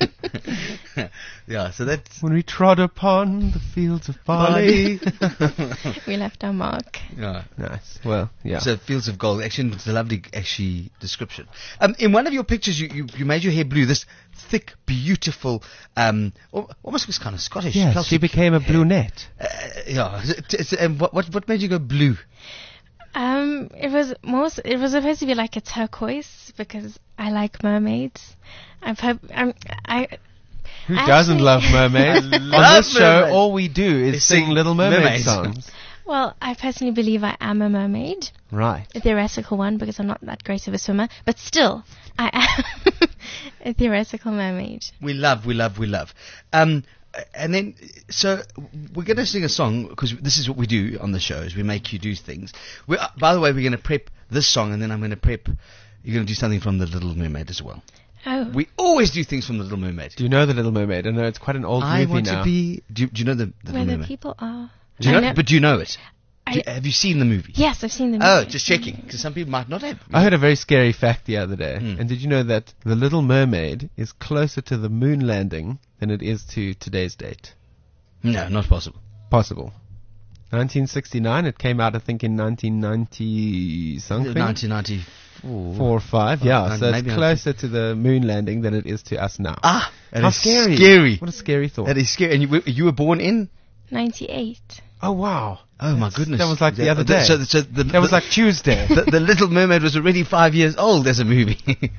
Yeah, so that's... When we trod upon the fields of barley. We left our mark. Yeah. Nice. Well, yeah. So fields of gold. Actually, it's a lovely actually description. Um, in one of your pictures, you, you, you made your hair blue. This thick, beautiful, um, almost was kind of Scottish. Yes, she became a brunette. Uh, yeah. It's, it's, um, what, what what made you go blue? Um, it was more. s- It was supposed to be like a turquoise because I like mermaids. I've heard. Um, I. Who Actually- doesn't love mermaids? I On love this show, mermaids. all we do is They sing sing Little Mermaid mermaids. songs. Well, I personally believe I am a mermaid, Right. a theoretical one because I'm not that great of a swimmer. But still, I am a theoretical mermaid. We love, we love, we love. Um, and then, so we're going to sing a song because this is what we do on the show: is we make you do things. We're, uh, by the way, we're going to prep this song, and then I'm going to prep. You're going to do something from the Little Mermaid as well. Oh, We always do things from the Little Mermaid. Do you know The Little Mermaid? I know it's quite an old I movie want now. to be. Do you, do you know the, the where Little the Mermaid? people are. Do you I know, know- but do you know it? I- Do you- have you seen the movie? Yes, I've seen the movie. Oh, just checking, because some people might not have. I heard a very scary fact the other day. Hmm. And did you know that The Little Mermaid is closer to the moon landing than it is to today's date? No, not possible. Possible. nineteen sixty-nine, it came out, I think, in nineteen ninety something. nineteen ninety-four. Four or five, Oh, yeah. nine- So it's maybe closer to the moon landing than it is to us now. Ah, that How is scary. Scary. What a scary thought. That is scary. And you, were- you were born in? ninety-eight. Oh, wow. Oh my That's- goodness. that was like the other day. So, so the, That was the- like Tuesday. the, the Little Mermaid was already five years old as a movie.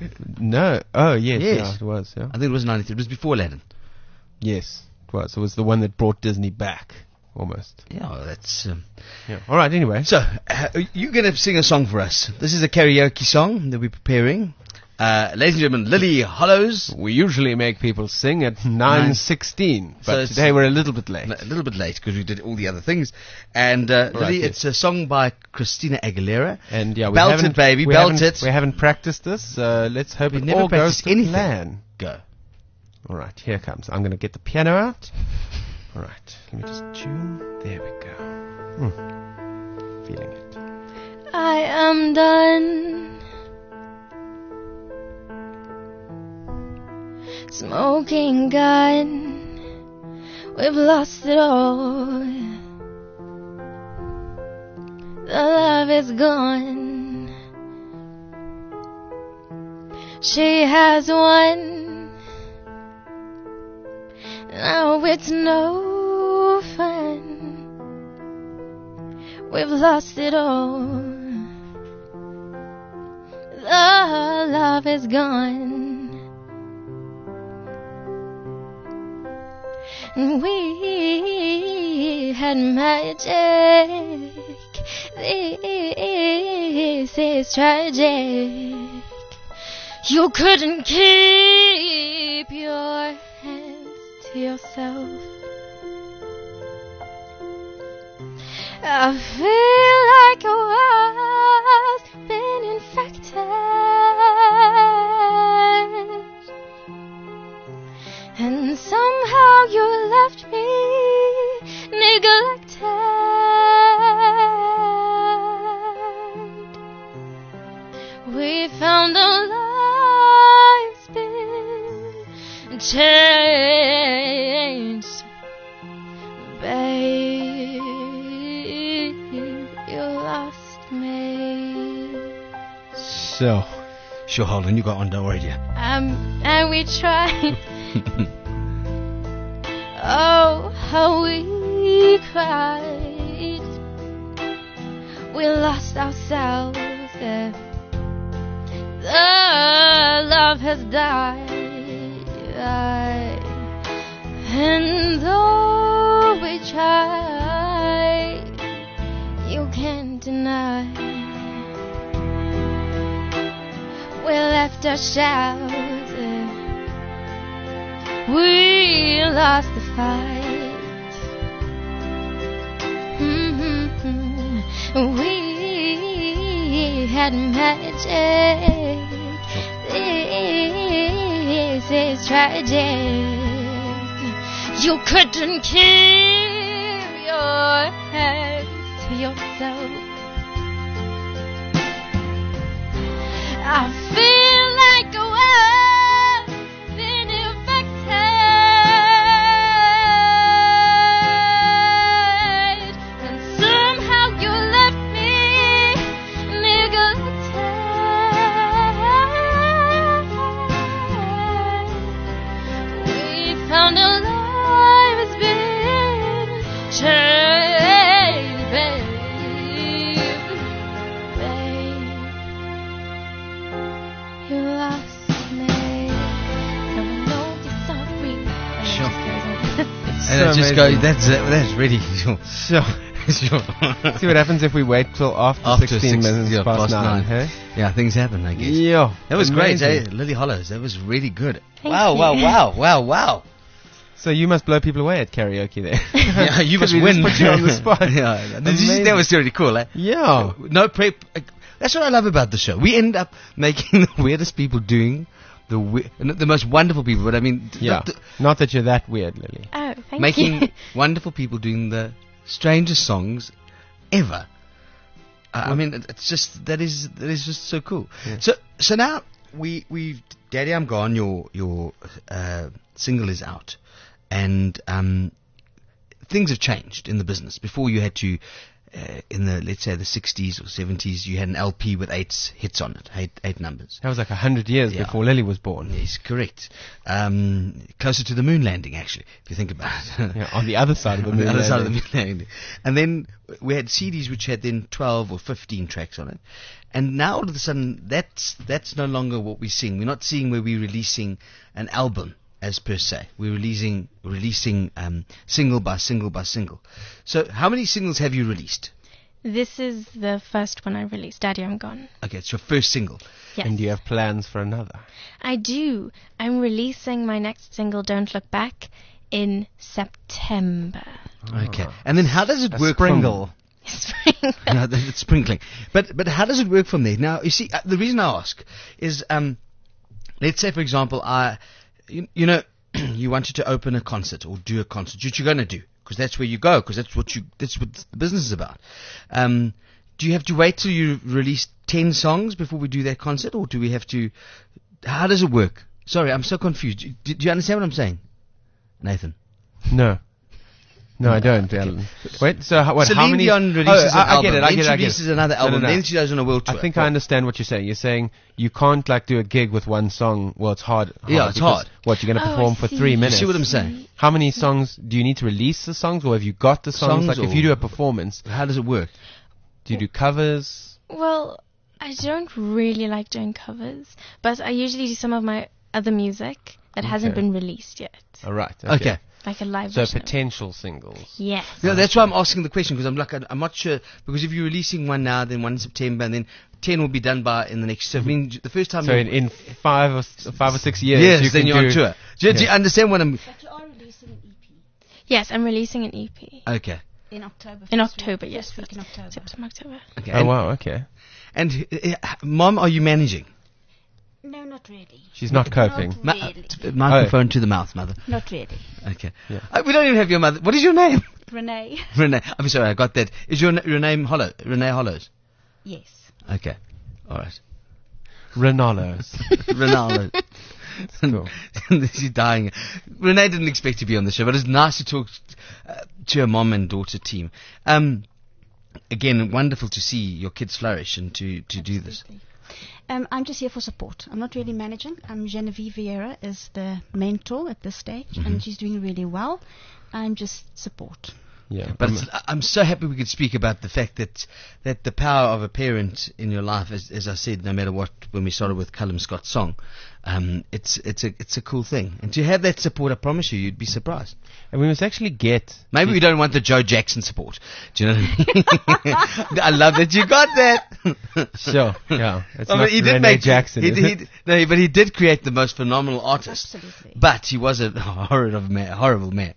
No. Oh, yes. Yes. Yeah, it was, yeah. I think it was ninety-three. It was before Aladdin. Yes, it was. It was the one that brought Disney back, almost. Yeah, that's. Um, Yeah. All right, anyway. so, uh, you're going to sing a song for us. This is a karaoke song that we're preparing. Uh, ladies and gentlemen, Lily Hollows. We usually make people sing at nine sixteen, So but it's- today we're a little bit late. A little bit late because we did all the other things. And uh, Right, Lily, yes. it's a song by Christina Aguilera. And yeah, we Belt haven't, it, baby, we belt haven't- it. We haven't practiced this, so let's hope We it never all goes practiced to anything. plan. Go. All right, here it comes. I'm going to get the piano out. All right, let me just tune. There we go. Hmm. Feeling it. I am done smoking gun. We've lost it all. The love is gone. She has won. Now it's no fun. We've lost it all. The love is gone. And we had magic. This is tragic. You couldn't keep your hands to yourself. I feel like I was been infected, and somehow you left me neglected. We found our lives been changed, babe. You lost me. So, Sure, hold on. You got on. Don't worry, dear. Um, and we tried. Oh, how we cried. We lost ourselves. Yeah. The love has died. And though we tried, you can't deny. We left our shells. We lost the fight. Mm-hmm. We had magic. This is tragic. You couldn't keep your hands to yourself. I feel like a was been infected, and somehow you left me neglected. We found our lives been changed, babe. uh, just amazing. go. That's uh, that's really sure. Sure. sure. See what happens if we wait till after, After sixteen six- minutes yeah, past, past nine. nine. Hey? Yeah, things happen. I guess. Yeah. That was amazing. great, eh? Lily Hollows. That was really good. Thank wow, you. wow, wow, wow, wow. So you must blow people away at karaoke there. Yeah, you must We just win. put you on the spot. yeah, Did you see- Amazing. that was really cool, eh? Yeah. No prep. That's what I love about the show. We end up making the weirdest people doing the we- the most wonderful people. But I mean, d- Yeah. not the- Not that you're that weird, Lily. Oh, thank making you. wonderful people doing the strangest songs ever. Uh, I mean, it- it's just that is that is just so cool. Yeah. So so now we we Daddy I'm Gone. Your your uh, single is out, and um, things have changed in the business. Before you had to. Uh, in the let's say the sixties or seventies, you had an L P with eight hits on it, eight eight numbers. That was like a hundred years Yeah. before Lily was born. Yes, correct. Um, closer to the moon landing, actually, if you think about it. Yeah, on the other side of the On moon. the other side of the landing. moon landing. And then we had C Ds which had then twelve or fifteen tracks on it. And now all of a sudden, that's that's no longer what we sing. We're not seeing where we're releasing an album as per se. We're releasing releasing um, single by single by single. So how many singles have you released? This is the first one I released, Daddy I'm Gone. Okay, it's your first single. Yes. And do you have plans for another? I do. I'm releasing my next single, Don't Look Back, in September. Okay. And then how does it A work springle. Spring. No, th- it's sprinkling. But but how does it work from there? Now, you see, uh, the reason I ask is, um, let's say, for example, I, you, you know, you wanted to open a concert or do a concert, which you're going to do, because that's where you go, because that's what you that's what the business is about. Um, do you have to wait till you release ten songs before we do that concert, or do we have to? How does it work? Sorry, I'm so confused. Do, do you understand what I'm saying, Nathan? No. No, I don't, Alan. Wait, so how, what, how Celine many... Dion releases oh, I, an I album. get it, I then get it, she I get releases it. another No, album. no, no. Then she goes on a world tour. I think I understand what you're saying. You're saying you can't like do a gig with one song. Well, it's hard. hard Yeah, it's because hard. What, you're going to Oh, perform I for see. three You minutes? see what I'm saying? How many songs do you need to release the songs, or have you got the songs? Songs like if or- you do a performance, How does it work? do you do covers? Well, I don't really like doing covers, but I usually do some of my other music that hasn't Okay. been released yet, All right. Okay. like a live So version. potential singles. Yes. Yeah, that's why I'm asking the question, because I'm like, I- I'm not sure, because if you're releasing one now, then one in September, and then ten will be done by in the next. So I mean, the first time. So you- in, in five or s- five or six years, yes, you then can you're do, on tour. Do, you- do you Yeah. understand what I'm? But you are releasing an E P Yes, I'm releasing an E P Okay. in October. in first October. week, Yes, first week in September, October. September, October. Okay. Oh and, wow, okay. and uh, Mom, are you managing? No, not really. She's not coping. Not Ma- really. t- microphone to the mouth, mother. Not really. Okay. Yeah. Uh, we don't even have your mother. What is your name? Renee. Renee. I'm sorry, I got that. Is your, n- your name Hollow? Renee Hollows? Yes. Okay. All right. Ronaldo's. Ronaldo. Cool. She's dying. Renee didn't expect to be on the show, but it's nice to talk uh, to her mom and daughter team. Um, again, wonderful to see your kids flourish and to, to do this. Absolutely. Um, I'm just here for support. I'm not really managing. Um, Genevieve Vieira is the mentor at this stage, Mm-hmm. and she's doing really well. I'm just support. Yeah. But I'm- it's, I- I'm so happy we could speak about the fact that that the power of a parent in your life, as, as I said, no matter what, when we started with Callum Scott's song, um, it's it's a it's a cool thing. And to have that support, I promise you, you'd be surprised. and we must actually get. Maybe we don't want the Joe Jackson support. Do you know what I mean? I love that you got that. Sure. Yeah. It's I mean, not he did Renee make Jackson. He, is he, it? he, no, but he did create the most phenomenal artist. Absolutely. But he was a horrible man. Horrible man.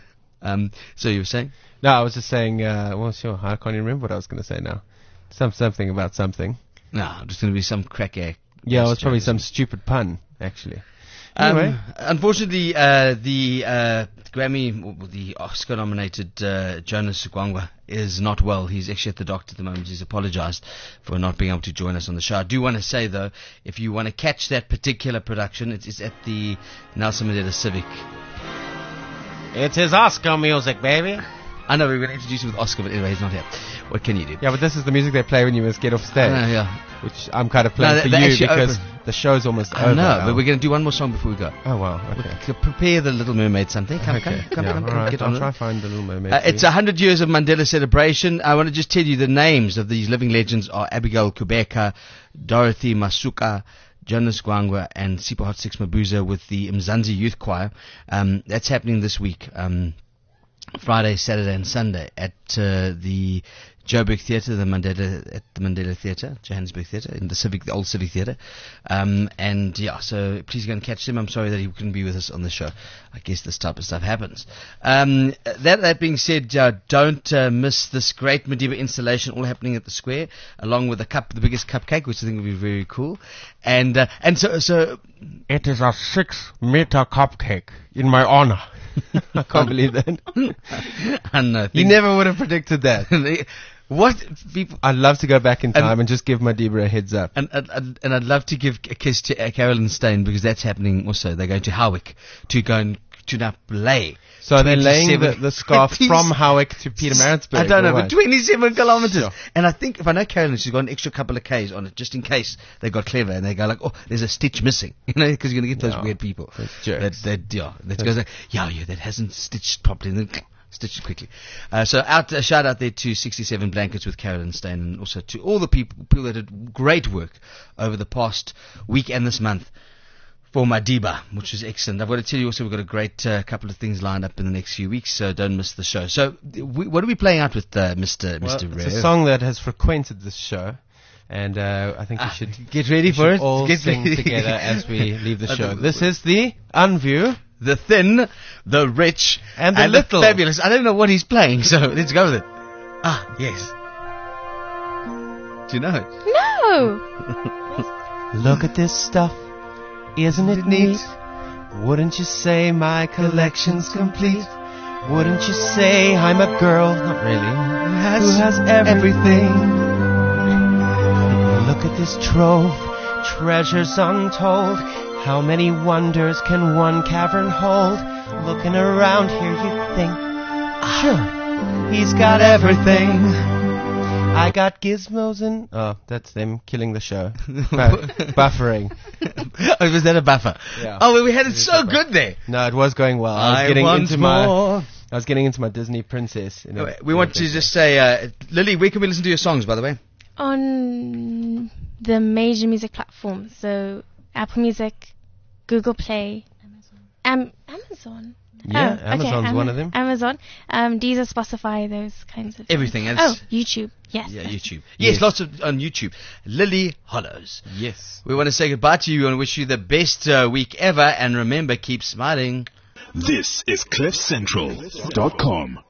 Um, so you were saying? No, I was just saying. Uh, well, sure. I can't even remember what I was going to say now. Some something about something. No, just going to be some crack act. Yeah, it was Joke. probably some stupid pun, actually. Um, Anyway. unfortunately, uh, the uh, Grammy, or the Oscar-nominated uh, Jonas Gwangwa is not well. He's actually at the doctor at the moment. He's apologized for not being able to join us on the show. I do want to say, though, if you want to catch that particular production, it is at the Nelson Mandela Civic. It's his Oscar music, baby. I know we were going to introduce him with Oscar, but anyway, he's not here. What can you do? Yeah, but this is the music they play when you must get off stage. I know, yeah. Which I'm kind of playing No, for they- they you actually because open- the show's almost I over. know, now. but we're going to do one more song before we go. Oh, wow. Okay. C- Prepare the Little Mermaid something. Come, okay. come, come, yeah, come, all come, right. get I'll on try it. to find the Little Mermaid. Uh, for it's you. one hundred years of Mandela celebration. I want to just tell you the names of these living legends are Abigail Kubeka, Dorothy Masuka, Jonas Gwangwa, and Sipho Hot Six Mabuza with the Mzansi Youth Choir. Um, that's happening this week. Um, Friday, Saturday, and Sunday at uh, the Joburg Theatre, the Mandela at the Mandela Theatre, Johannesburg Theatre, in the Civic, the old Civic Theatre. Um, and yeah, so please go and catch him. I'm sorry that he couldn't be with us on the show. I guess this type of stuff happens. Um, that that being said, uh, don't uh, miss this great Madiba installation, all happening at the Square, along with the cup, the biggest cupcake, which I think will be very cool. And uh, and so so It is a six meter cupcake in my honor. I can't believe that. and uh, You never would have predicted that. What people? I'd love to go back in time and, and just give Madiba a heads up. And, and and I'd love to give a kiss to uh, Carolyn Stein, because that's happening also. They're going to Howick to go and tune up lay. So they're laying the, the scarf from Howick to Pietermaritzburg. I don't know, but what? twenty-seven kilometers. Sure. And I think, if I know Carolyn, she's got an extra couple of Ks on it, just in case they got clever and they go like, oh, there's a stitch missing. You know, because you're going to get those No, weird people. those That, jerks. that, yeah, that goes like, yeah, yeah, that hasn't stitched properly. And then stitch it quickly. Uh, so out, uh, shout out there to sixty-seven Blankets with Carolyn Stein, and also to all the people, people that did great work over the past week and this month for Madiba, which is excellent. I've got to tell you also, we've got a great uh, couple of things lined up in the next few weeks, so don't miss the show. So we, what are we playing out with, uh, Mister Well, Mister it's Ray? a song that has frequented this show, and uh, I think we Ah, should get ready we for should it. all Get sing ready. together as we leave the Uh, show. This is the Unview. The Thin, the Rich, And the Little. Fabulous. I don't know what he's playing, so let's go with it. Ah, yes. Do you know it? No. Look at this stuff, isn't it neat? Wouldn't you say my collection's complete? Wouldn't you say I'm a girl, not really, who has everything? Look at this trove, treasures untold. How many wonders can one cavern hold? Looking around here you think, sure, he's got everything. I got gizmos and... Oh, that's them killing the show. Bu- buffering. Oh, was that a buffer? Yeah. Oh, well, we had it It is so a good there. No, it was going well. I was I getting want into my... more. I was getting into my Disney princess. in a- We in a want to big just say, uh, Lily, where can we listen to your songs, by the way? On the major music platforms, so Apple Music, Google Play, Am- Amazon. Yeah, Oh, Amazon's okay, one Am- of them. Amazon, um, Deezer, Spotify, those kinds of Everything. things. Else. Oh, YouTube. Yes. Yeah, that's YouTube. it. Yes, Yes. lots of on YouTube. Lily Hollows. Yes. We want to say goodbye to you and wish you the best uh, week ever. And remember, keep smiling. This is cliff central dot com.